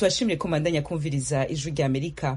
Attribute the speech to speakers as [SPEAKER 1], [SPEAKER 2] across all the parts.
[SPEAKER 1] tubashimire ko mandanya kumviriza ijwi rya Amerika.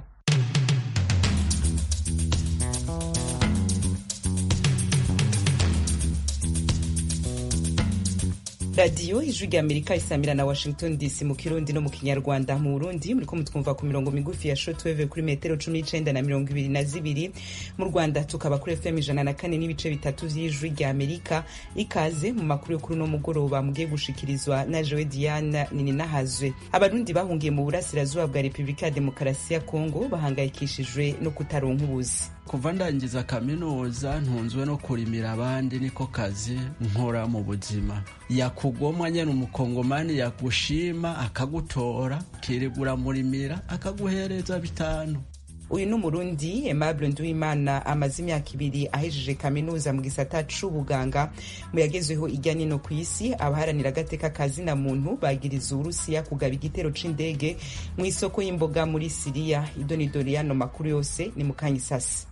[SPEAKER 1] Radio ijwi rya Amerika isamira na Washington DC mu Kirundi no mu Kinyarwanda. Mu Burundi muriko mutwumva ku mirongo migufi ya shortwave kuri metero 19 na 22. Mu Rwanda tukaba kuri FM 104 n'ibice bitatu vy'ijwi rya Amerika. Ikaze mu makuru yo kuri no mugoroba mugiye gushikirizwa na Joe Diane Nininahazwe. Abarundi bahungiye mu burasirazuba bwa Republika ya Demokarasi ya Kongo bahangayikishijwe no kutaronka ubuzi.
[SPEAKER 2] Kuva ndangiza kaminuza ntunzwe no kurimira abandi niko kazi nkora mu buzima. Yakugomwa nyene umukongomani yagushima akagutora kiregura murimira akaguhereza bitanu.
[SPEAKER 1] Uyu n'umurundi Aimable Nduwimana amaze imyaka 2 ahejeje kaminuza mu gisata c'ubuganga mu yagezweho ijyanye no kwisi. Abaharanira agateka kazi na muntu bagiriza Urusiya kugaba igitero c'indege mu isoko y'imboga muri Syria. Idonidoriano makuru yose ni mukanyisasi.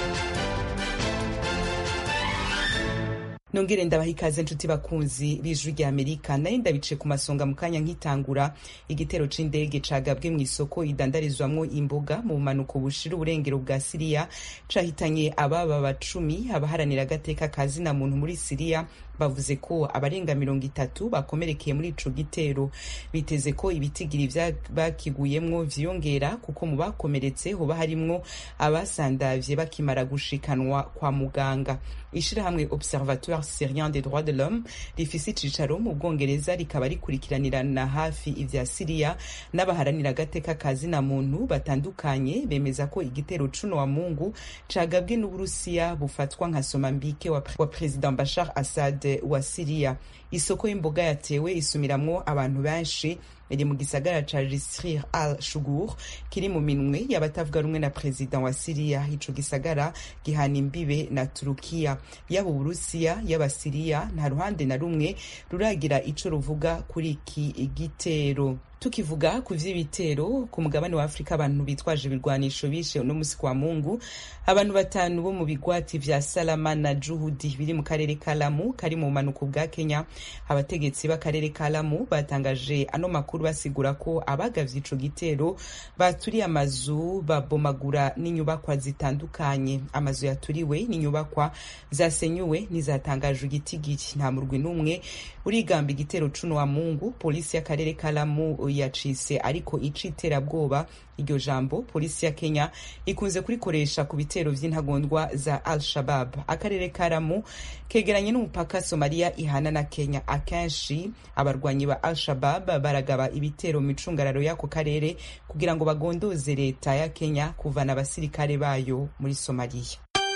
[SPEAKER 1] Nongere ndabaha ikaze nshuti bakunzi b'ijwi rya Amerika. Nari ndabice ku masonga mu kanya nkitangura. Igitero c'indege cagabwe mu isoko idandarizwamwo imboga mu manuko bushira uburengero bwa Syria cahitanye ababa 10. Abaharanira agateka kazi na muntu muri Syria bavuze ko abarenga 30 bakomerekeye muri ico gitero. Biteze ko ibitigiri bakiguyemwo vyongera kuko mu bakomeretse hoba harimwo abasandavye bakimara gushikanwa kwa muganga. Ishirahamwe Observatoire Syrien des droits de l'homme rifise icicaro mu Bwongereza rikaba rikurikiranirana hafi ivya Syria n'abaharanira agateka kazi na muntu batandukanye bemeza ko igitero cuno wa Mungu cagabwe n'Uburusiya bufatwa nka somambike wa President Bashar Assad wa Syria. Isoko y'imboga yatewe isumiramwo abantu benshi iri mu gisagara ca Jisr al-Shugur kiri mu minwe y'abatavuga rumwe na president wa Syria. Ico gisagara gihana imbibe na Turukiya. Yaba Uburusiya yaba Syria nta ruhande na rumwe ruragira ico ruvuga kuri iki gitero. Tukivuga ku vy'ibitero ku mugabane wa Afrika, abantu bitwaje ibirwanisho bishe no musi kwa Mungu abantu 5 bo mu bigwati vya Salama na Juhudi biri mu karere ka Lamu kari mu manuko bwa Kenya. Abategetsi b'akarere ka Lamu batangaje ano makuru basigura ko abagavye ico gitero baturiye amazu babomagura n'inyubakwa zitandukanye. Amazu yaturiwe n'inyubakwa zasenyuwe nizatangajwe igitigiri. Nta murwi n'umwe urigamba igitero cuno wa Mungu. Polisi y'akarere ka Lamu yacise ariko iciterabwoba. Iryo jambo polisi ya Kenya ikunze kurikoresha ku bitero vy'intagondwa za Al-Shabaab. Akarere ka Lamu kegeranye n'umupaka Somalia ihana na Kenya. Akenshi abarwanyi ba Al-Shabaab baragaba ibitero mu micungararo y'ako karere kugira ngo bagondoze leta ya Kenya kuvana abasirikare bayo muri Somalia.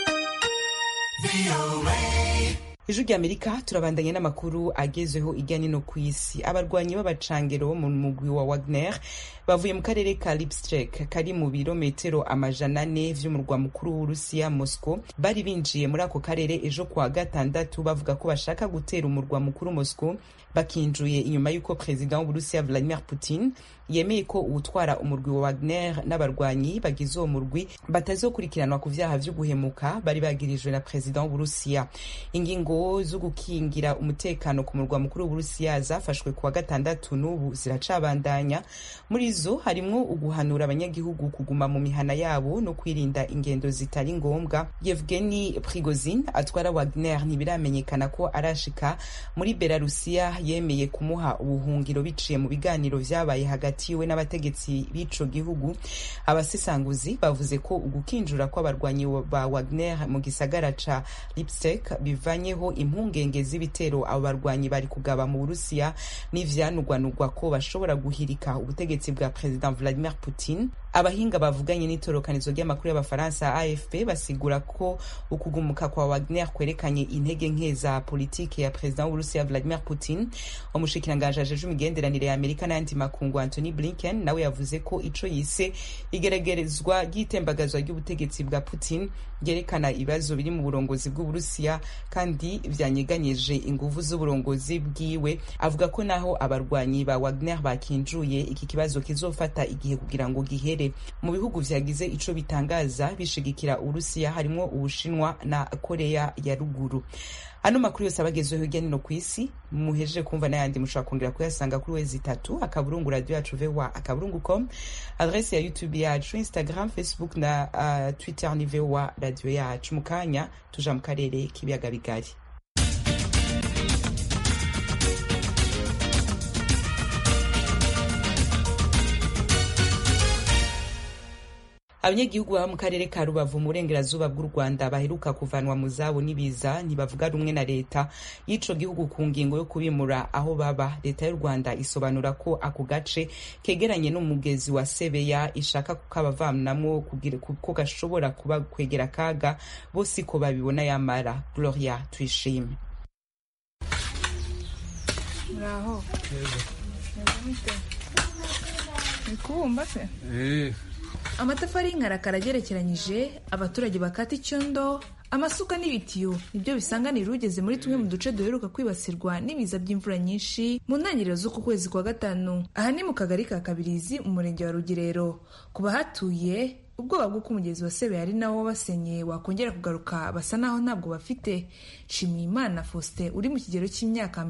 [SPEAKER 1] Ijwi rya Amerika turabandanye n'amakuru agezweho ijyanye no kwisi. Abarwanyi b'abacangero mu mugwi wa Wagner bavuye mu karere ka Lipetsk kari mu birometero 400 vy'umurwa mukuru w'Urusiya Moscow. Bari binjiye muri ako karere ejo kwa gatandatu bavuga ko bashaka gutera umurwa mukuru Moscow, bakinjuye inyuma yuko president w'Uburusiya Vladimir Putin yemeye ko utwara umurwi wa Wagner n'abarwanyi bagize uwo murwi batazokurikiranwa ku vyaha vyo guhemuka bari bagirijwe na president w'Uburusiya. Ingingo zo gukingira umutekano ku murwa mukuru w'Uburusiya zafashwe kuwa gatandatu n'ubu ziracabandanya. Muri zo harimwo uguhanura abanyagihugu kuguma mu mihana yabo no kwirinda ingendo zitari ngombwa. Yevgeny Prigozhin atwara Wagner ntibiramenyekana ko arashika muri Belarusiya. Yemeye kumuha ubuhungiro biciye mu biganiro vyabaye hagati yiwe n'abategetsi b'ico gihugu. Abasesanguzi bavuze ko ugukinjura kw'abarwanyi ba Wagner mu gisagara ca Lipetsk bivanyeho impungenge z'ibitero abo barwanyi bari kugaba mu Burusiya n'ivyanugwanugwa ko bashobora guhirika ubutegetsi bwa President Vladimir Putin. Abahinga bavuganye n'itorokanizo ry'amakuru y'abafaransa AFP basigura ko ukugumuka kwa Wagner kwerekanye intege nke za politike ya President w'Uburusiya Vladimir Putin. Umushikiranganje ajeje imigenderanire ya Amerika n'andi makungu Anthony Blinken nawe yavuze ko ico yise igeregerezwa ry'itembagazwa ry'ubutegetsi bwa Putin ryerekana ibibazo biri mu burongozi bw'Uburusiya kandi vyanyeganyeje inguvu z'uburongozi bwiwe. Avuga ko naho abarwanyi ba Wagner bakinjuye iki kibazo kizofata igihe kugira ngo gihere karere. Mu bihugu vyagize ico bitangaza bishigikira Urusiya harimo Ubushinwa na Korea ya ruguru. Ano makuru yose abagezweho hirya no kw'isi muhejeje kumva n'ayandi mushobora kongera kuyasanga kuri wezi3 akaburungu radio yacu voa.com, adresse ya YouTube yacu, Instagram, Facebook na Twitter ni voa radio yacu. Mukanya tuja mu karere k'ibiyaga bigari. Abanyagihugu baba mu karere ka Rubavu mu burengerazuba bw'u Rwanda baheruka kuvanwa mu zabo n'ibiza ntibavuga rumwe na leta y'ico gihugu ku ngingo yo kubimura aho baba. Leta y'u Rwanda isobanura ko ako gace kegeranye n'umugezi wa Sebeya ishaka kukabavanamwo kugira ko gashobora kuba kwegera kaga bose ko babibona yamara. Gloria Tuyishime.
[SPEAKER 3] Bravo. Nikumba se? Amatafari y'inkarakara agerekeranyije, abaturage bakata icyondo, amasuka n'ibitiyo nibyo bisanganira ugeze muri tumwe mu duce duheruka kwibasirwa n'ibiza by'imvura nyinshi mu ntangiriro z'uku kwezi kwa gatanu. Aha ni mu kagari ka Kabirizi mu murenge wa Rugerero. Ku bahatuye ubwoba bw'uko umugezi wa Sebeya ari nawo wabasenye wakongera kugaruka basa naho ntabwo bafite. Nshimiyimana Faustin uri mu kigero cy'imyaka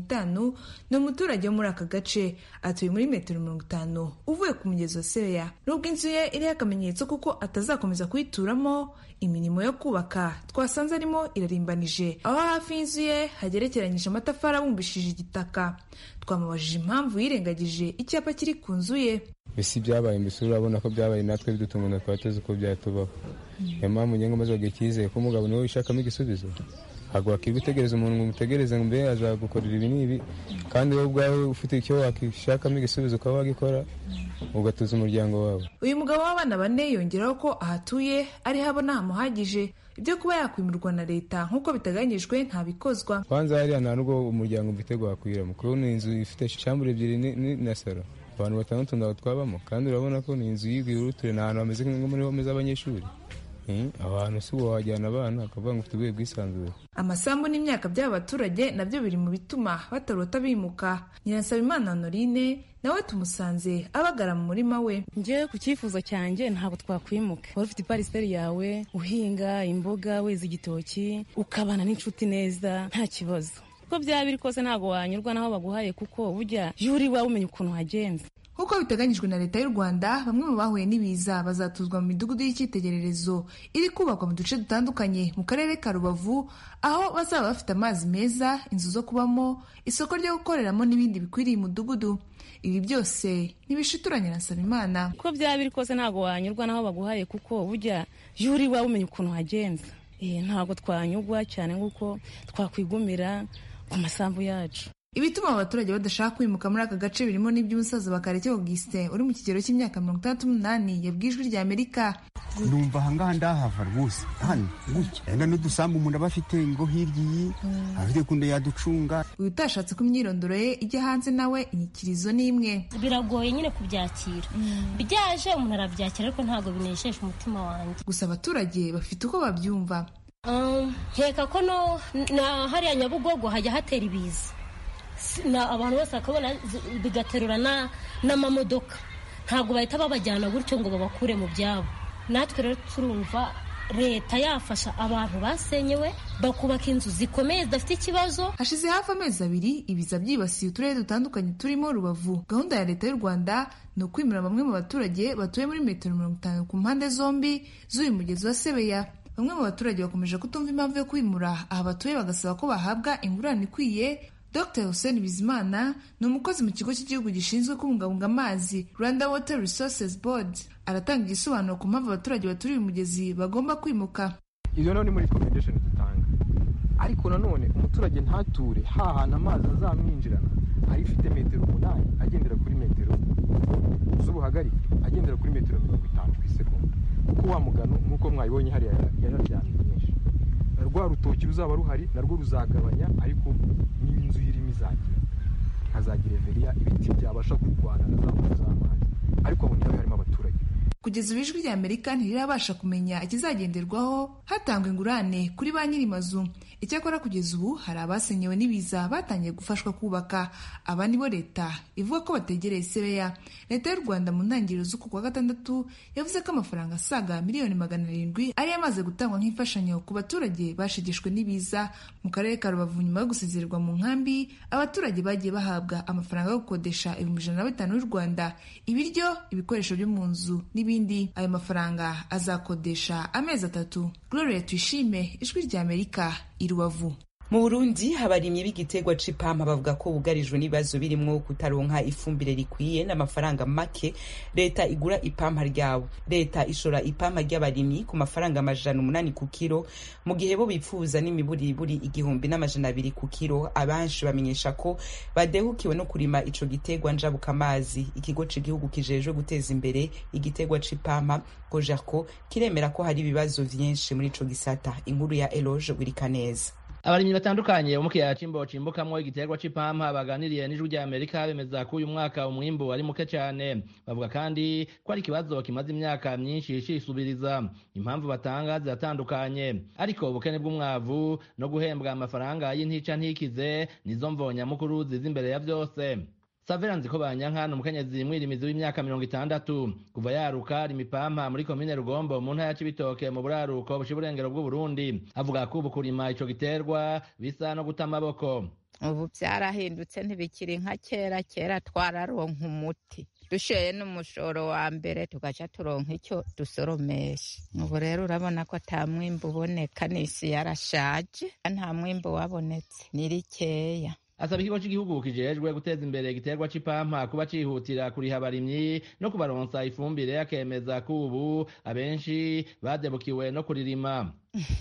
[SPEAKER 3] 35 ni umuturage wo muri aka gace, atuye muri metero 50 uvuye ku mugezi wa Sebeya. Nubwo inzu ye iriho akamenyetso kuko atazakomeza kuyituramo, imirimo yo kubaka twasanze arimo irarimbanije. Aho hafi y'inzu ye hagerekeranyije amatafari abumbishije igitaka. Twamubajije impamvu yirengagije icyapa kiri ku nzu ye.
[SPEAKER 4] Isi byabaye mbese urabona ko byabaye natwe bidutunga twateze uko byatubaho. Niyo mpamvu ngengo maze bagikizeye ko umugabo niwe wishakamo igisubizo. Ntabwo wakigutegereza umuntu ngo umutegereze ngo mbe azagukorera ibi n'ibi, kandi wowe ubwawe ufite icyo wakishakamo igisubizo ukaba wagikora ugatuza umuryango wawe.
[SPEAKER 3] Uyu mugabo w'abana 4 yongeraho ko ahatuye ari habona hamuhagije ibyo kuba yakwimirwa na leta nk'uko biteganyijwe ntabikozwa.
[SPEAKER 4] Kwanza hariya nta nubwo umuryango mfite gwakwiramo kuko ni inzu ifite shambure 2 na salo, abantu 6 ndaho twabamo, kandi urabona ko ni inzu y'igurutire n'ahantu hameze nko muri home z'abanyeshuri. Abantu si bo wajyana abana akavuga ngo ufite ubwe bwisanzure.
[SPEAKER 3] Amasambu n'imyaka by'abaturage nabyo biri mu bituma batarota bimuka. Nyiransabimana Honorine nawe tumusanze abagara mu murima we.
[SPEAKER 5] Ngewe ku cyifuzo cyanjye ntabwo twakwimuka. Wari ufite pariseri yawe uhinga imboga weza igitoki ukabana n'inshuti neza nta kibazo. Uko byaba biri kose ntabwo wanyurwa naho baguhaye kuko burya yuri wawe umenya ukuntu hagenze.
[SPEAKER 3] Nk'uko biteganyijwe na leta y'u Rwanda, bamwe mu bahuye n'ibiza bazatuzwa mu midugudu y'icyitegererezo iri kubakwa mu duce dutandukanye mu karere ka Rubavu, aho bazaba bafite amazi meza, inzu zo kubamo, isoko ryo gukoreramo n'ibindi bikwiriye umudugudu. Ibi byose ntibishituranye na Nsabimana.
[SPEAKER 5] Uko byaba biri kose ntabwo wanyurwa naho baguhaye kuko burya yuri wawe umenya ukuntu hagenze. Ntabwo twanyurwa cyane nk'uko twakwigumira ku masambu yacu.
[SPEAKER 3] Ibituma abaturage badashaka kwimuka muri aka gace birimo n'iby'umusaza Bakareke Augustin uri mu kigero cy'imyaka 68 yabwijwe rya Amerika.
[SPEAKER 6] Numva ahangaha ndahava rwose hano gutya enda n'udusambu umuntu aba afite ngo hiryi afite kunde yaducunga.
[SPEAKER 3] Uyu utashatse ko imyirondoro ye ijya hanze nawe inyikirizo n'imwe.
[SPEAKER 7] Biragoye nyine kubyakira. Byaje umuntu arabyakira ariko ntabwo binesheje umutima wanjye.
[SPEAKER 3] Gusa abaturage bafite uko babyumva.
[SPEAKER 7] Nkeka ko na hariya Nyabugogo hajya hatera ibiza. Abantu bose bakabona bigaterura n'amamodoka, ntabwo bahita babajyana gutyo ngo babakure mu byabo. Natwe rero turumva leta yafasha abantu basenyewe bakubaka inzu zikomeye zidafite ikibazo.
[SPEAKER 3] Hashize hafi amezi 2 ibiza byibasiye uturere dutandukanye turimo Rubavu. Gahunda ya leta y'u Rwanda ni ukwimura bamwe mu baturage batuye muri metero 50 ku mpande zombi z'uyu mugezi wa Sebeya. Bamwe mu baturage bakomeje kutumva impamvu yo kwimura aha batuye, bagasaba ko bahabwa ingurane ikwiye. Dr Hussein Bizimana ni umukozi mu kigo cy'igihugu gishinzwe kubungabunga amazi Rwanda Water Resources Board. Aratanga igisobanuro ku mpamvu abaturage baturiye umugezi bagomba kwimuka.
[SPEAKER 8] Ibyo none muri recommendation dutanga, ariko nanone umuturage ntature hahana amazi azamwinjirana ari ifite metero 8 agendera kuri metero z'ubuhagarike, agendera kuri metero 50 ku isegonda. Kuko wa mugano nk'uko mwayibonye hariya yararyamye nyinshi, rwa rutoki ruzaba ruhari narwo ruzagabanya, ariko n'inzu irimo izagira hazagira everiya ibiti byabasha kurwana na za mvura z'amazi, ariko abo niho harimo abaturage.
[SPEAKER 3] Kugeza ubu ijwi rya Amerika ntirirabasha kumenya ikizagenderwaho hatangwa ingurane kuri ba nyiri mazu. Icyakora kugeza ubu hari abasenyewe n'ibiza batangiye gufashwa kubaka, aba nibo leta ivuga ko bategereye sebeya. Leta y'u Rwanda mu ntangiriro z'uku kwa gatandatu yavuze ko amafaranga asaga miliyoni 700 ari yamaze gutangwa nk'imfashanyo ku baturage bashegeshwe n'ibiza mu karere ka Rubavu. Nyuma yo gusezererwa mu nkambi, abaturage bagiye bahabwa amafaranga yo gukodesha 150 y'u Rwanda, ibiryo, ibikoresho byo mu nzu n'ibindi. Ayo mafaranga azakodesha amezi 3. Gloria Tuyishime, Ijwi ry'Amerika, i Rubavu.
[SPEAKER 1] Mu Burundi abarimyi b'igiterwa c'ipampa bavuga ko bugarijwe n'ibibazo birimwo kutaronka ifumbire rikwiye n'amafaranga make leta igura ipampa ryabo. Leta ishora ipampa ry'abarimyi ku mafaranga 800 ku kilo, mu gihe bo bipfuza n'imiburiburi 1200 ku kilo. Abanshi bamenyesha ko badehukiwe no kurima ico giterwa njabuka amazi. Ikigo c'igihugu kijejwe guteza imbere igiterwa c'ipampa Cogerco kiremera ko hari ibibazo vyinshi muri ico gisata. Inkuru ya Eloge Wirikaneza.
[SPEAKER 9] Abarimyi batandukanye bo mu kiyaya c'Imbo cimbukamwo igiterwa c'ipampa baganiriye n'Ijwi ry'Amerika bemeza ko uyu mwaka umwimbu ari muke cane. Bavuga kandi ko ari ikibazo kimaze imyaka myinshi cisubiriza. Impamvu batanga ziratandukanye, ariko ubukene bw'umwavu no guhembwa amafaranga y'intica ntikize nizo mvonya mukuru ziza imbere ya vyose. Saveranzi ko banyanka n'umukenyezi mwirimizi w'imyaka 60 kuva yaruka imipampa muri komine Rugombo mu ntara ya Cibitoke mu buraruko bushiburengero bw'u Burundi. Avuga ko ubukurima ico giterwa bisa no guta amaboko.
[SPEAKER 10] Ubu byarahindutse ntibikiri nka kera twararonka umuti dushoye n'umushoro wa mbere tugaca turonka icyo dusoromesha. Ubu rero urabona ko ata mwimbu uboneka, n'isi yarashaje, nta mwimbu wabonetse, ni rikeya.
[SPEAKER 9] Asaba ikigo cy'igihugu kijejwe guteza imbere igiterwa c'ipampa kuba cihutira kuriha abarimyi no kubaronsa ifumbire, akemeza ko ubu abenshi badebukiwe no kuririma.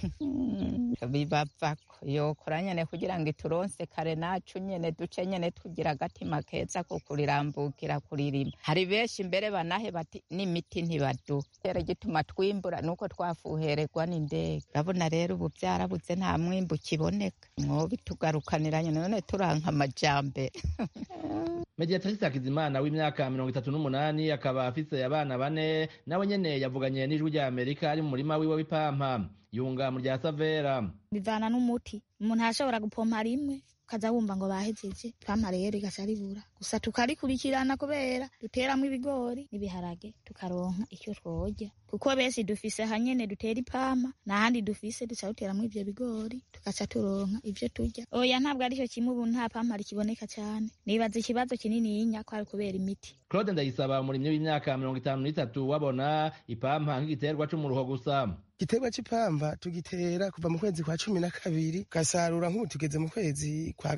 [SPEAKER 10] Bibavako yokora nyene kugira ngo ituronse kare nacu nyene duce nyene tugira agatima keza ko kurirambukira kuririma. Hari benshi mbere banahe bati n'imiti ntibadu, rero gituma twimbura nuko twafuhererwa n'indege. Urabona rero ubu byarabuze, nta mwimbu kiboneka, mwobi tugarukanira nyene none turanka amajambere.
[SPEAKER 9] Mediatrice Hakizimana w'imyaka 38 akaba afise abana 4 nawe nyene yavuganye n'Ijwi ry'Amerika ari mu murima wiwe w'ipampa yunga mu rya Savera.
[SPEAKER 11] Bivana n'umuti, umuntu ashobora gupompa rimwe ukaza wumva ngo bahejeje, ipampa rero igaca ribura. Gusa tukarikurikirana kubera duteramwo ibigori n'ibiharage tukaronka icyo tworya, kuko benshi dufise hanyene dutera ipampa n'ahandi dufise duca duteramwo ivyo bigori tugaca turonka ivyo turya. Oya ntabwo arico kimwe, ubu nta pampa rikiboneka cyane, nibaza ikibazo kinini yinya ko ari kubera imiti.
[SPEAKER 9] Claude Ndayisaba umurimyi w'imyaka 53 wabona ipampa nk'igiterwa c'umuruho gusa.
[SPEAKER 12] Igiterwa c'ipampa tugitera kuva mu kwezi kwa 12 gasarura, nk'ubu tugeze mu kwezi kwa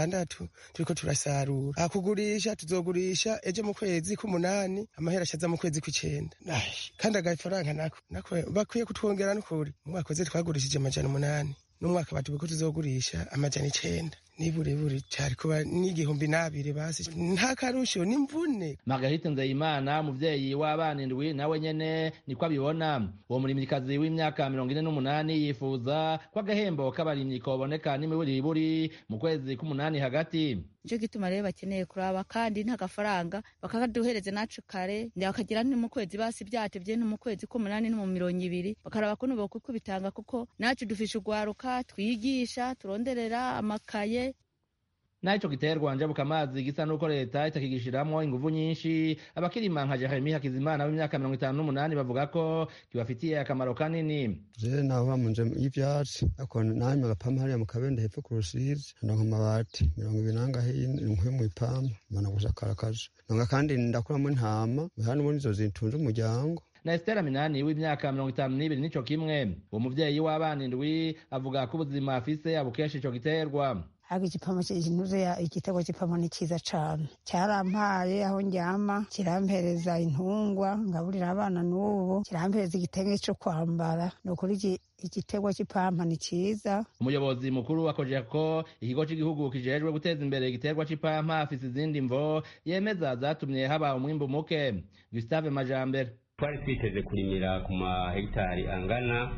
[SPEAKER 12] 6 turiko turasarura. Akugurisha tuzogurisha ejo mu kwezi k'8, amahera ashaza mu kwezi k'9. Kandi agafaranga nako bakwiye kutwongera n'ukuri. Mu mwaka weze twagurishije 800, n'umwaka batuvuga ko tuzogurisha 900. Niburebure cyari kuba n'2,000 basi, nta karusho n'imvune.
[SPEAKER 9] Margarite Nzeyimana umuvyeyi w'abana 7 nawe nyene niko abibona. Uwo murimyikazi w'imyaka 48 yifuza ko agahembo k'abarimyi koboneka n'imiburiburi mu kwezi k'8 hagati.
[SPEAKER 11] Ico gituma rero bakeneye kuraba kandi nta gafaranga bakaduhereze nacu kare, ndakagira ni mu kwezi basi byatevye no mu kwezi k'8 no mu 20 bakaraba ko nubo kubitanga, kuko nacu dufisha ugwaruka twigisha turonderera amakaye.
[SPEAKER 9] Naico giterwa njabuka amazi gisa nuko leta itakigishiramwo inguvu nyinshi. Abakirima nka Jeremy Hakizimana w'imyaka 58 bavuga ko kibafitiye akamaro kanini.
[SPEAKER 13] Je naho munje y'ivyatsi akona nanye agapampa hariya mu Kabende hepfo ku Rusizi, ndonka amabati 20 hino inkwe mu ipampa mbona gusakarakaje, ndonka kandi ndakuramo intama hano muri zo zintunze umuryango.
[SPEAKER 9] Na Estera Minani w'imyaka 52 nico kimwe. Uwo muvyeyi w'abana 7 avuga ko ubuzima afise abukesha ico giterwa.
[SPEAKER 14] Hagi igipamo cy'intuze ya igitego cy'ipamo ni cyiza cyane, cyarampaye aho njyama, kirampereza intungwa ngaburira abana n'ubu, kirampereza igitenge cyo kwambara. Nukuri igitego cy'ipampa ni cyiza.
[SPEAKER 9] Umuyobozi mukuru akoje ko ikigo cy'igihugu kijejwe guteza imbere igiterwa c'ipampa afise izindi mvo yemeza zatumye haba umwimbu muke. Gustave Majambere:
[SPEAKER 15] twari twiteze kurimira ku mahegitari angana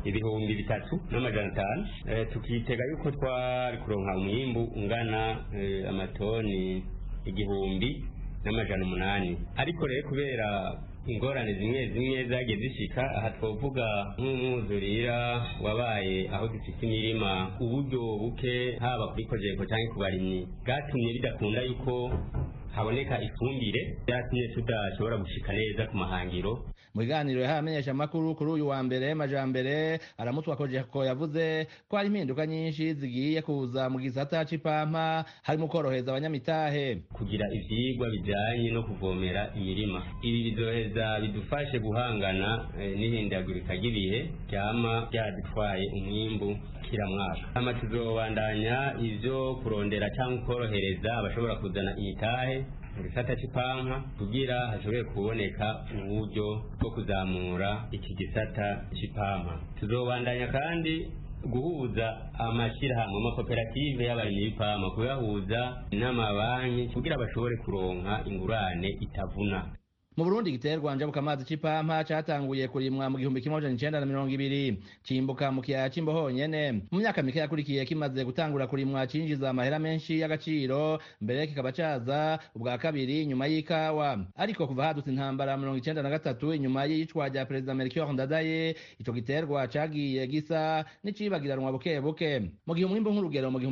[SPEAKER 15] 3,500, tukitega yuko twari kuronka umwimbu ungana amatoni 1,800, ariko rero kubera ingorane zimwe zimwe zagiye zishika. Aha twovuga nk'umwuzurira wabaye aho dufite imirima, uburyo buke haba kuri kojeko cyangwa ku barimyi bwatumye bidakunda yuko haboneka ifumbire, byatumye tudashobora gushika neza ku mahangiro.
[SPEAKER 9] Mu biganiro yahaye amenyeshamakuru kuri uyu wa mbere, Majambere aramutwa kojeko yavuze ko hari impinduka nyinshi zigiye kuza mu gisata c'ipampa, harimo koroheza abanyamitahe
[SPEAKER 15] kugira ivyigwa bijanye no kuvomera imirima. Ibi bizoheza bidufashe guhangana n'ihindagurika ry'ibihe ryama ryadutwaye umwimbu kila mwaka. Ama tuzobandanya ivyo kurondera cyangwa korohereza abashobora kuzana imitahe mu gisata c'ipampa kugira hashobore kuboneka uburyo bwo kuzamura iki gisata c'ipampa. Tuzobandanya kandi guhuza amashyirahamwe amakoperative y'abarimyi b'ipampa, kuyahuza n'amabanki kugira bashobore kuronka ingurane itavuna.
[SPEAKER 9] Mu Burundi igiterwa njabukamazi c'ipampa catanguye kurimwa mu 1920 cimbuka mu kiyaya c'Imbo honyene. Mu myaka mike yakurikiye kimaze gutangura kurimwa cinjiza amahera menshi y'agaciro, mbere kikaba caza ubwa kabiri nyuma y'ikawa. Ariko kuva hadutse intambara 1993 inyuma y'icwa rya Perezida Melchior Ndadaye, ico giterwa cagiye gisa n'icibagiranwa buke buke. Mu gihe umwimbu nk'urugero mu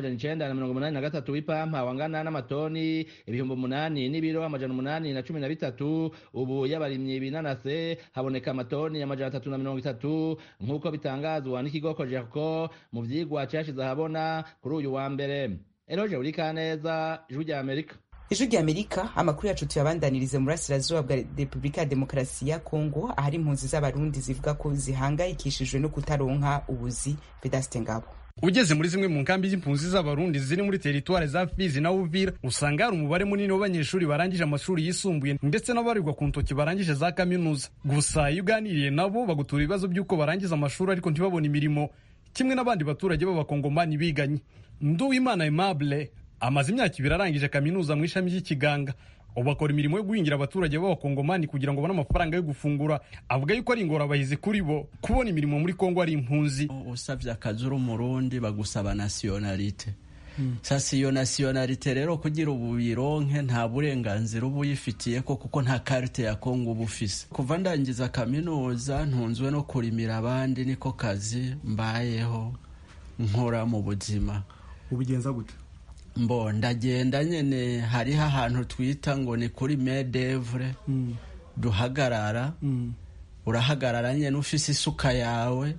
[SPEAKER 9] 1983 w'ipampa wangana n'amatoni 8,000 n'ibiro 813, ubu y'abarimyi binanase haboneka amatoni ya 330 nk'uko bitangazwa n'ikigo Kojeko mu vyigwa cyashize ahabona kuri uyu wa mbere. Eloge Urikaneza, Ijwi rya Amerika.
[SPEAKER 1] Ijwi rya Amerika, amakuru yacu tuyabandanirize mu burasirazuba bwa Repubulika ya Demokarasi ya Kongo, ahari impunzi z'abarundi zivuga ko zihangayikishijwe no kutaronka ubuzi. Vedaste Ngabo.
[SPEAKER 16] Ugeze muri zimwe mu nkambi y'impunzi z'abarundi ziri muri teritware za Fizi na Uvira, usanga hari umubare munini w'abanyeshuri barangije amashuri yisumbuye ndetse n'abarirwa ku ntoki barangije za kaminuza. Gusa iyo uganiriye nabo bagutura ibibazo by'uko barangiza amashuri ariko ntibabone imirimo, kimwe n'abandi baturage b'abakongomani biganye. Nduwimana Aimable amaze imyaka 2 arangije kaminuza mu ishami ry'ikiganga. Ubakora imirimo yo guhingira abaturage b'abakongomani kugira ngo babone amafaranga yo gufungura. Avuga yuko ari ingorabahizi kuri bo kubona imirimo muri Kongo ari impunzi.
[SPEAKER 2] Usavye akazi uri umurundi bagusaba nationalite. Sasa iyo nationalite rero kugira ubuyironke nta burenganzira ubuyifitiye ko kuko nta carte ya Kongo ubufise. Kuva ndangiza kaminuza ntunzwe no kurimira abandi, niko kazi mbayeho nkora mu buzima.
[SPEAKER 16] Ubigenza gute?
[SPEAKER 2] Mbo ndagenda nyene hariho ahantu twita ngo ni kuri medevre duhagarara, urahagarara nyene ufise isuka yawe,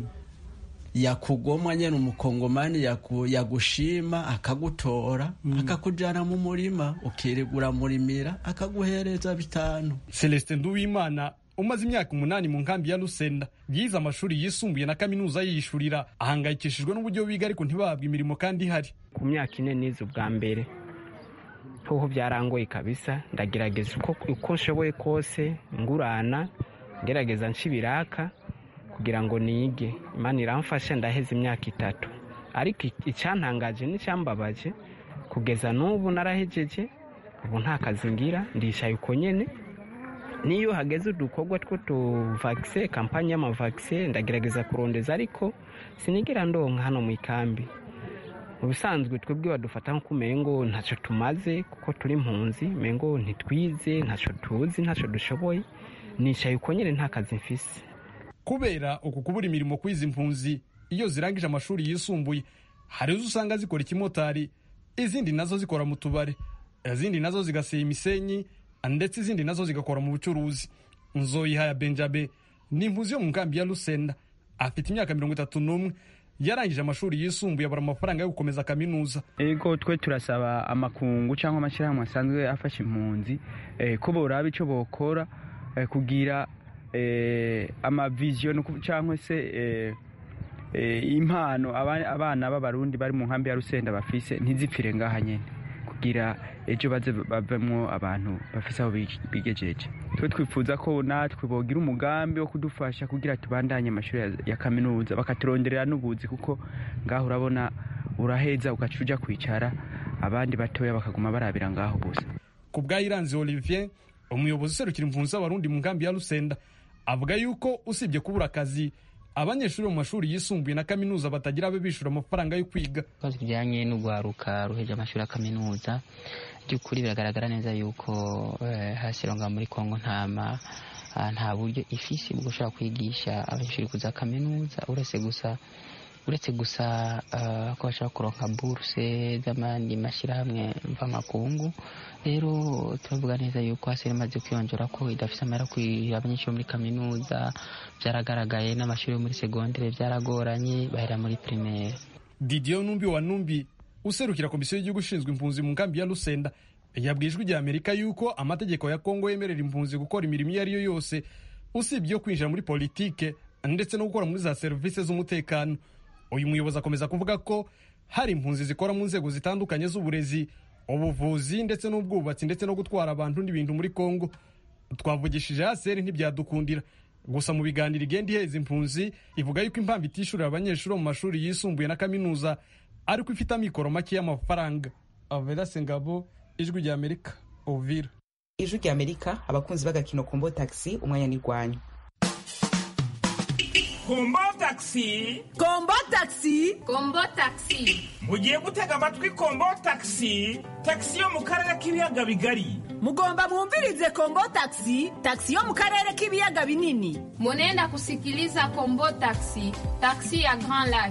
[SPEAKER 2] yakugomwa nyene umukongomani yagushima akagutora, akakujana mu murima ukiregura murimira akaguhereza 5.
[SPEAKER 16] Celestin Nduwimana umaze imyaka 8 mu nkambi ya Lusenda, yize amashuri yisumbuye na kaminuza yishurira, ahangayikishijwe n'uburyo biga ariko ntibabwe imirimo kandi ihari.
[SPEAKER 17] Ku myaka 4 nize ubwa mbere hoho byarangoye kabisa, ndagerageza uko nshoboye kose ngurana, ngerageza nshibiraka kugira ngo nige. Imana iramfasha ndaheze imyaka 3, ariko icyantangaje n'icyambabaje kugeza n'ubu narahejeje, ubu nta kazi ngira, ndishaye uko nyene. Niyo hageze udukorwa two vaccine, kampanye y'ama vaccine ndagerageza kurondeza, ariko sinigera ndonka hano mu ikambi. Mu bisanzwe twebwe badufata nko kumengo ntaco tumaze kuko turi impunzi, mengo ntitwize, ntaco tuzi, ntaco dushoboye, nishaye uko nyene nta kazi mfise.
[SPEAKER 16] Kubera uku kubura imirimo kwiza impunzi iyo zirangije amashuri yisumbuye, hari usanga zikora ikimotari, izindi nazo zikora mu tubare, izindi nazo zigaseye imisenyi, ndetse izindi nazo zigakora mu bucuruzi. Nzoyihaya Benjabe ni impunzi yo mu nkambi ya Lusenda, afite imyaka 31, yarangije amashuri yisumbuye abara amafaranga yo gukomeza kaminuza.
[SPEAKER 18] Ego twe turasaba amakungu cyangwa amashyirahamwe asanzwe afasha impunzi ko boraba ico bokora kugira amavision cyangwa se impano abana b'abarundi bari mu nkambi ya Lusenda bafise ntizipfire ngaha nyene, kugira ejo baze bavemwo abantu bafise aho bigejeje. Twe twifuza ko natwe bogira umugambi wo kudufasha kugira tubandanye amashuri ya kaminuza, bakaturonderera n'ubuzi, kuko ngaho urabona uraheza ugacuja kwicara abandi batoya bakaguma barabira ngaho gusa.
[SPEAKER 16] Kubwa Iranzi Olivier, umuyobozi userukira impunzi z'abarundi mu nkambi ya Lusenda, avuga yuko usibye kubura akazi abanyeshuri mu mashuri yisumbuye na kaminuza batagira abe bishura amafaranga yo kwiga.
[SPEAKER 19] Ibibazo bijyanye n'ugwaruka ruheje amashuri ya kaminuza by'ukuri biragaragara neza yuko hasironga muri Kongo nta buryo ifisi bwo gushaka kwigisha abanyeshuri kuza kaminuza uretse gusa ko bashaka kuronka buruse z'amandi mashyirahamwe mvamakungu. Rero turavuga neza yuko hasi imaze kwiyongera ko idafite amahera kwirira abanyeshuri muri kaminuza. Byaragaragaye n'amashuri yo muri segondere byaragoranye bahera muri primaire.
[SPEAKER 16] Didier Numbi wa Numbi userukira komisiyo y'igihugu ishinzwe impunzi mu nkambi ya Lusenda yabwiye Ijwi ry'Amerika yuko amategeko ya Kongo yemerera impunzi gukora imirimo iyo ari yo yose usibye yo kwinjira muri politike ndetse no gukora muri za serivisi z'umutekano. Uyu muyobozi akomeza kuvuga ko hari impunzi zikora mu nzego zitandukanye z'uburezi, ubuvuzi ndetse n'ubwubatsi ndetse no gutwara abantu n'ibintu muri Kongo. Twavugishije ASR ntibyadukundira, gusa mu biganiro igenda iheza impunzi ivuga yuko impamvu itishurira abanyeshuri mu mashuri yisumbuye na kaminuza ariko ifite amikoro make y'amafaranga. Avera Sengabo, Ijwi ry'Amerika, Uvira.
[SPEAKER 1] Ijwi ry'Amerika, abakunzi b'agakino Kombo Taxi, umwanya nirwanyu.
[SPEAKER 20] Kombo Taxi,
[SPEAKER 21] Kombo Taxi,
[SPEAKER 20] Kombo Taxi. Mugiye gutega amatwi Kombo Taxi, taxi yo mu karere k'ibiyaga bigari.
[SPEAKER 21] Mugomba mwumvirize Kombo Taxi, taxi yo mu karere k'ibiyaga binini.
[SPEAKER 22] Munenda kusikiliza Kombo Taxi, taxi ya Grand Lac.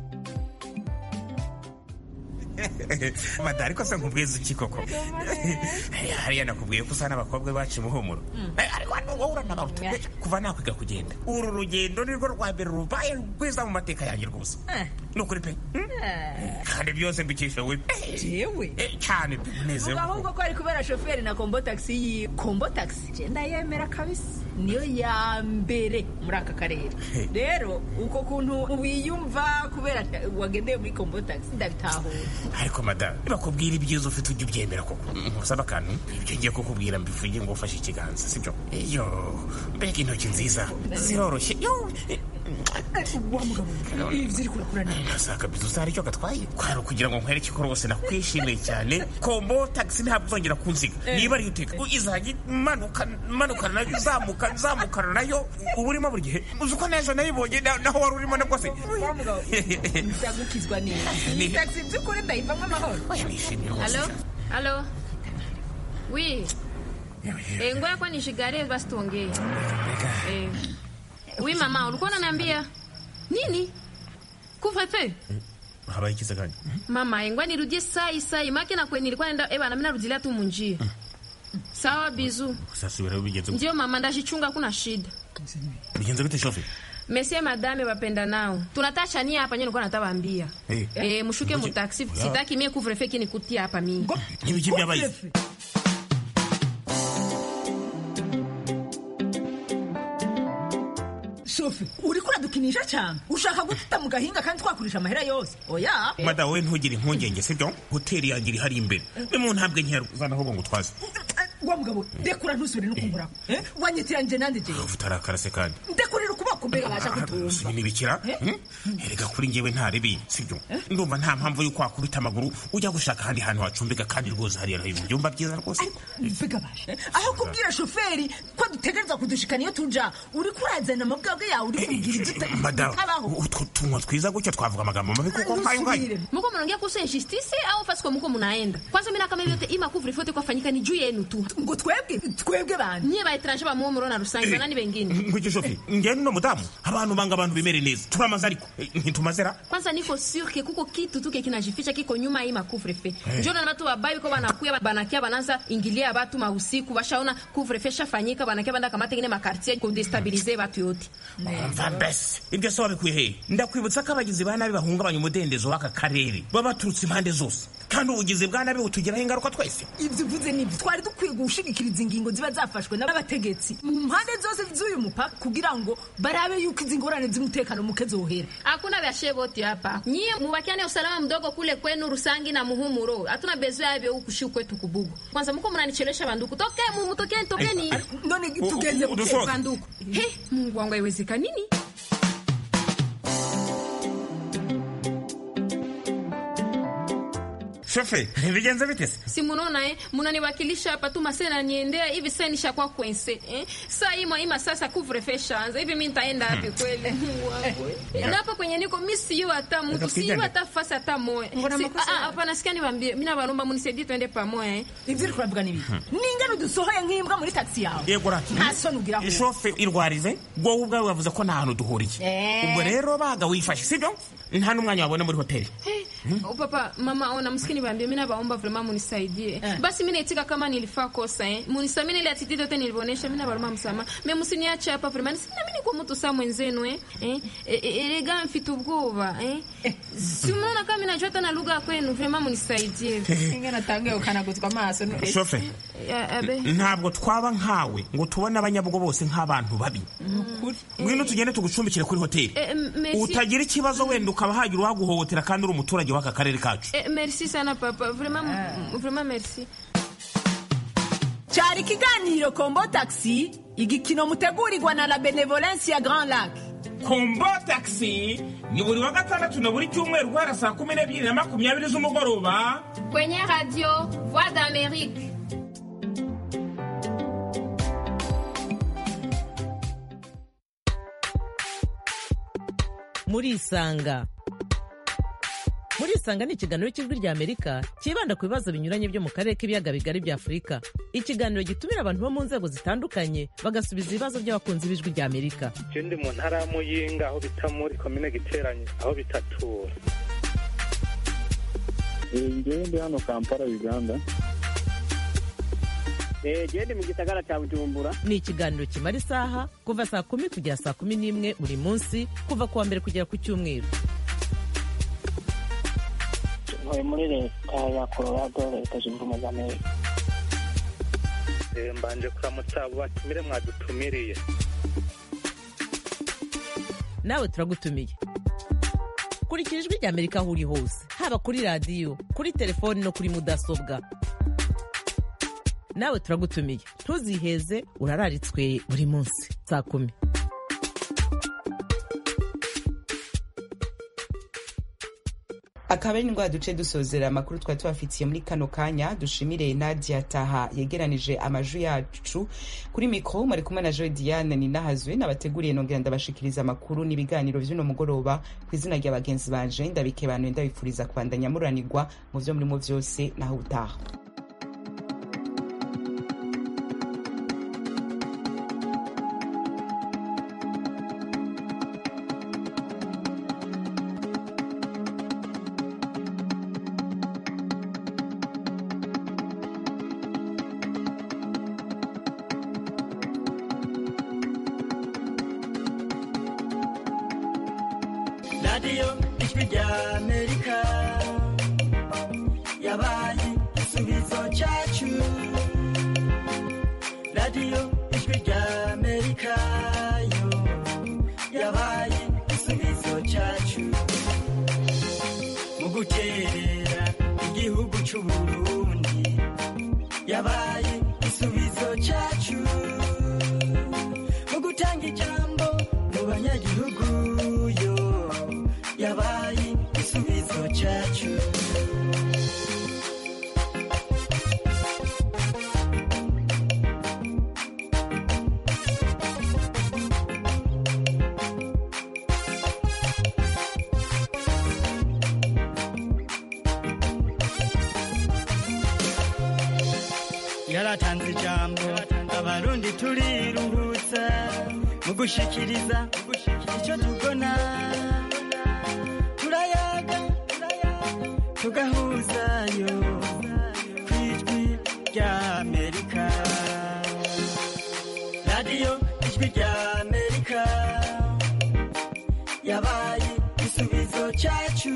[SPEAKER 20] Madari ko se nkubwiza iki koko? Hariya nakubwiye ko usana abakobwa bacu muhumuro. Ariko wowe uranabaruta kuva nakwiga kugenda. Uru rugendo nirwo rwa mbere rubaye rwiza mu mateka yanjye rwose. Nukuri pe. Kandi byose mbikisha we.
[SPEAKER 21] Jewe.
[SPEAKER 20] Cyane neze.
[SPEAKER 21] Ahubwo ko ari kubera chauffeur na Kombo Taxi yi. Kombo Taxi genda yemera kabisa. Niyo ya mbere muri aka karere. Rero uko kuntu wiyumva kubera wagendeye muri Kombo Taxi ndabitahura.
[SPEAKER 20] Ariko madame bakubwira ibyiza ufite ujye ubyemera koko. Nkusaba akantu ibyo ngiye kukubwira mbivuye ngo ufashe ikiganza sibyo? Yo mbega intoki nziza ziroroshye. Yo
[SPEAKER 21] wa mugabo ivyo kurakura neza.
[SPEAKER 20] Nasaka bizusa aricyo gatwaye. Kwaro kugira ngo nkwereke ko rwose nakwishimiye cyane. Kombo Taxi ntabwo uzongera kunziga. Niba ari uteka izagi manuka nayo zamuka nayo uburimo buri gihe. Uzuko neza nayibonye naho wari urimo nabwo se.
[SPEAKER 21] Wa mugabo ndagukizwa neza. Ni taxi byukuri ndayivamo amahoro.
[SPEAKER 22] Halo. Oui. Ngoja kwa nishigare basi tuongee. Oui mama, ulikuwa unaniambia nini? Kufefe?
[SPEAKER 20] Habaye kiza gani?
[SPEAKER 22] Mama, ngoja nirudie sai maki na kweni nilikuwa naenda na mimi narudilia tu munjia. Sawa bizu.
[SPEAKER 20] Sasa wewe bigenze.
[SPEAKER 22] Ndio mama ndajichunga kuna shida.
[SPEAKER 20] Bigenze gute shofe?
[SPEAKER 22] Monsieur madame wapenda nao. Tunatacha nia hapa nyenye nilikuwa natawaambia. Mshuke mu taxi. Sitaki mimi kuvrefe kini kutia hapa mimi.
[SPEAKER 20] Nibi kipi abaye?
[SPEAKER 21] Sofi, urikura dukinisha cyane. Ushaka gututa mu gahinga kandi twakurisha amahera yose. Oya.
[SPEAKER 20] Mada we ntugire impungenge sibyo? Hoteli yanjye iri hari imbere. Mu ntabwe nkero uzana ho ngo twaze.
[SPEAKER 21] Wa mugabo dekura ntusubire no kunkura. Wanyitiranje nande je.
[SPEAKER 20] Utarakara se kandi.
[SPEAKER 21] Dekurira ukuboko mbega basha kutumva.
[SPEAKER 20] Ni bikira? Erega kuri ngewe ntaribi sibyo? Ndumva nta mpamvu yuko akubita amaguru ujya gushaka handi hantu wacumbika kandi rwose hari ari ibyumba byiza rwose.
[SPEAKER 21] Mvuga bashe. Aho kubwira shoferi ko dutegereza kudushikana iyo tuja. Uri kurazana amabwabwe yawe uri kugira dute.
[SPEAKER 20] Madame, utunwa twiza gutyo twavuga amagambo mabi kuko mpayo ngayo.
[SPEAKER 22] Mko mnaongea kuhusu injustice au fasi kwa mko mnaenda? Kwanza mimi kama yote ima couvre feu kwa fanyika ni juu yenu tu.
[SPEAKER 21] Ngo twebwe bana.
[SPEAKER 22] Nyie ba etranger ba muhumuro na rusangiza nani bengine.
[SPEAKER 20] Ngwije shofi, ngene no mudamu. Abantu banga abantu bimere neza. Turamaze ariko ntitumazera.
[SPEAKER 22] Kwanza niko sûr que kuko kitu tu kinajificha kiko nyuma hii couvre feu. Njoo na watu wabayi kwa banakuya banakia bananza ingilia watu mahusiku bashaona couvre feu shafanyika banakia banda kamata ngine makartier ko destabiliser watu yote.
[SPEAKER 20] Mbese ibyo so bikuye ndakwibutsa ko abagizi ba nabi bahungabanya umudendezo w'aka karere babaturutse impande zose kandi ubugizi bwa nabi butugiraho ingaruka twese.
[SPEAKER 21] Ibyo uvuze nibyo twari dukwiye gushigikiriza ingingo ziba zafashwe n'abategetsi mu mpande zose z'uyu mupaka kugira ngo barabe yuko izi ngorane z'umutekano muke zohera.
[SPEAKER 22] Hakuna biashe wote hapa. Nyie mubakiane usalama mdogo kule kwenu Rusangi na Muhumuro. Hatuna bezo yavyo huku shi kwetu Kubugu. Kwanza mko mnanichelesha banduku. Tokeni.
[SPEAKER 21] None tugenze
[SPEAKER 22] ku banduku. Mungu wangu haiwezekani nini?
[SPEAKER 20] Shofe, vigenza vitese.
[SPEAKER 22] Si munaona munaniwakilisha hapa tu masena niendea hivi sasa nishakuwa kwense Sasa hii sasa couvre-feu shanza. Hivi mimi nitaenda wapi kweli? Na hapa kwenye niko mimi siyo hata mtu siyo hata fasa hata moyo. Hapa nasikia niwaambie mimi na baromba munisaidie twende pamoja
[SPEAKER 21] Ivyo turavuga nibi. Ningano dusohoye nk'imbwa muri taxi yawe.
[SPEAKER 20] Yego rati.
[SPEAKER 21] Ntaso nugira ho.
[SPEAKER 20] Shofe irwarize gwo ubwawe wavuze ko nta hantu duhuriye. Ubwo rero baga wifashe sibyo? Nta numwanya wabone muri hoteli.
[SPEAKER 22] Papa, mama ona msikini niwaambie mimi na baomba vraiment munisaidie. Basi mimi naitika kama nilifaa kosa munisamini ile attitude yote nilibonesha mimi na baroma msama. Mimi msiniache hapa vraiment. Sina mimi niko mtu saa mwenzenu Elega mfitu ubwoba Si unaona kama najua hata na lugha kwenu vraiment munisaidie.
[SPEAKER 21] Ingana tange ukanaguzwa amaso.
[SPEAKER 20] Shofe. Ntabwo twaba nkawe ngo tubone abanyabugo bose nk'abantu babi. Ngwino tugende tugucumbikire kuri hoteli. Utagira ikibazo wenda ukaba hagira uwaguhohotera kandi uri umuturage w'aka karere kacu.
[SPEAKER 22] Merci sana papa. Vraiment merci.
[SPEAKER 21] Cyari kiganiro Kombo Taxi, igikino mutegurirwa na la Benevolence ya Grand Lac.
[SPEAKER 20] Kombo Taxi ni buri wa gatandatu na buri cyumweru guhera saa 12:20 z'umugoroba
[SPEAKER 22] kwenye radio Voix d'Amérique.
[SPEAKER 4] Murisanga ni ikiganiro cy'Ijwi ry'Amerika kibanda ku bibazo binyuranye byo mu karere k'ibiyaga bigari bya Afurika. Ikiganiro gitumira abantu bo mu nzego zitandukanye bagasubiza ibibazo by'abakunzi b'Ijwi ry'Amerika.
[SPEAKER 5] Ndi mu ntara ya Muyinga aho bita muri commune Giteranye aho bitatura.
[SPEAKER 23] Ndi hano Kampala Uganda.
[SPEAKER 24] Ndi mu gisagara cya Bujumbura.
[SPEAKER 4] Ni ikiganiro kimara isaha kuva saa 10 kugera saa 11 buri munsi kuva kuwa mbere kugera ku cyumweru.
[SPEAKER 24] Muri leta ya Colorado leta zunze ubumwe za Amerika.
[SPEAKER 5] Mbanje kuramutsa abo batumire mwadutumiriye.
[SPEAKER 4] Nawe turagutumiye. Kurikira Ijwi ry'Amerika aho uri hose, haba kuri radio, kuri telefone no kuri mudasobwa. Nawe turagutumiye. Ntuziheze urararitswe buri munsi saa 10.
[SPEAKER 1] akaba ari ndwa duce dusozera amakuru twari tubafitiye muri kano kanya. Dushimire Nadia Taha yegeranije amajwi yacu kuri mikro. Mwari kumwe na Joy Diane Ninahazwe nabateguriye nongera ndabashikiriza amakuru n'ibiganiro vy'uno mugoroba ku izina rya bagenzi banje. Ndabikebanuye ndabifuriza kubandanya muranirwa mu vyo muri mu vyose naho utaha.
[SPEAKER 25] Radio Ijwi ry'Amerika yabaye igisubizo cyacu. Radio Ijwi ry'Amerika yo yabaye igisubizo cyacu mu guterera igihugu cy'u Burundi. Yabaye igisubizo cyacu mu gutanga ijambo mu banyagihugu yo yabaye igisubizo cyacu. Yaratanze ijambo abarundi turiruhutsa mu gushikiriza icyo tubona. Turayaga tugahuzayo kw'Ijwi ry'Amerika. Radio Ijwi ry'Amerika yabaye igisubizo cyacu.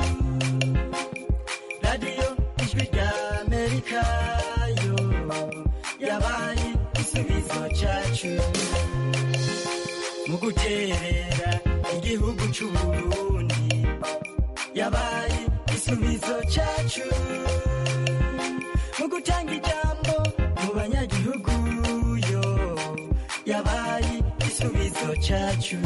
[SPEAKER 25] Radio Ijwi ry'Amerika yo yabaye igisubizo cyacu mu guterera igihugu cy'u Burundi. Yabaye igisubizo cyacu mu gutanga ijambo mu banyagihugu yo yabaye igisubizo cyacu.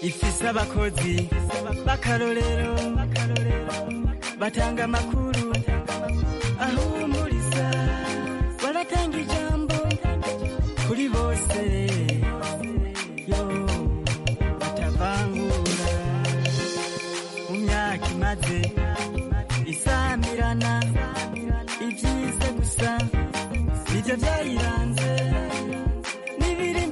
[SPEAKER 25] ifise abakozi b'akarorero batanga amakuru